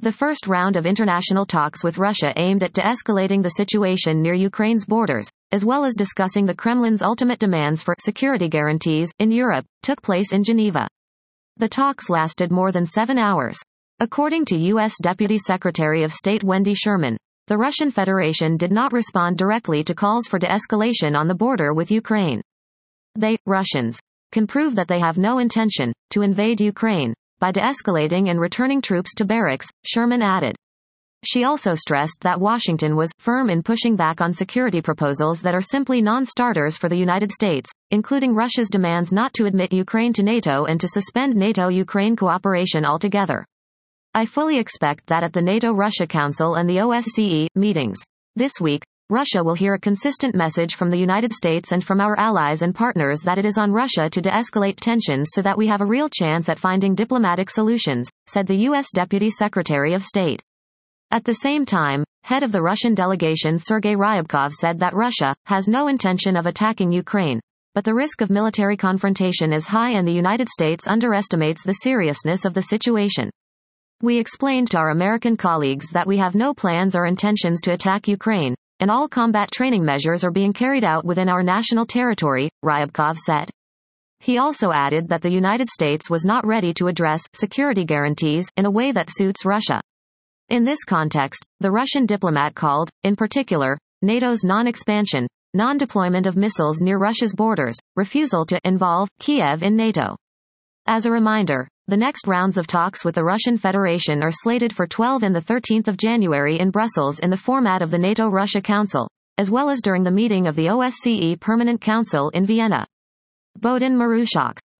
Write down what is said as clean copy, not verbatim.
The first round of international talks with Russia aimed at de-escalating the situation near Ukraine's borders, as well as discussing the Kremlin's ultimate demands for security guarantees in Europe, took place in Geneva. The talks lasted more than 7 hours. According to U.S. Deputy Secretary of State Wendy Sherman, the Russian Federation did not respond directly to calls for de-escalation on the border with Ukraine. They, Russians, can prove that they have no intention to invade Ukraine by de-escalating and returning troops to barracks, Sherman added. She also stressed that Washington was firm in pushing back on security proposals that are simply non-starters for the United States, including Russia's demands not to admit Ukraine to NATO and to suspend NATO-Ukraine cooperation altogether. I fully expect that at the NATO-Russia Council and the OSCE meetings this week, Russia will hear a consistent message from the United States and from our allies and partners that it is on Russia to de-escalate tensions so that we have a real chance at finding diplomatic solutions, said the U.S. Deputy Secretary of State. At the same time, head of the Russian delegation Sergei Ryabkov said that Russia has no intention of attacking Ukraine, but the risk of military confrontation is high and the United States underestimates the seriousness of the situation. We explained to our American colleagues that we have no plans or intentions to attack Ukraine, and all combat training measures are being carried out within our national territory, Ryabkov said. He also added that the United States was not ready to address security guarantees in a way that suits Russia. In this context, the Russian diplomat called, in particular, NATO's non-expansion, non-deployment of missiles near Russia's borders, refusal to involve Kiev in NATO. As a reminder, the next rounds of talks with the Russian Federation are slated for 12 and 13 January in Brussels in the format of the NATO-Russia Council, as well as during the meeting of the OSCE Permanent Council in Vienna. Bodin Marushak.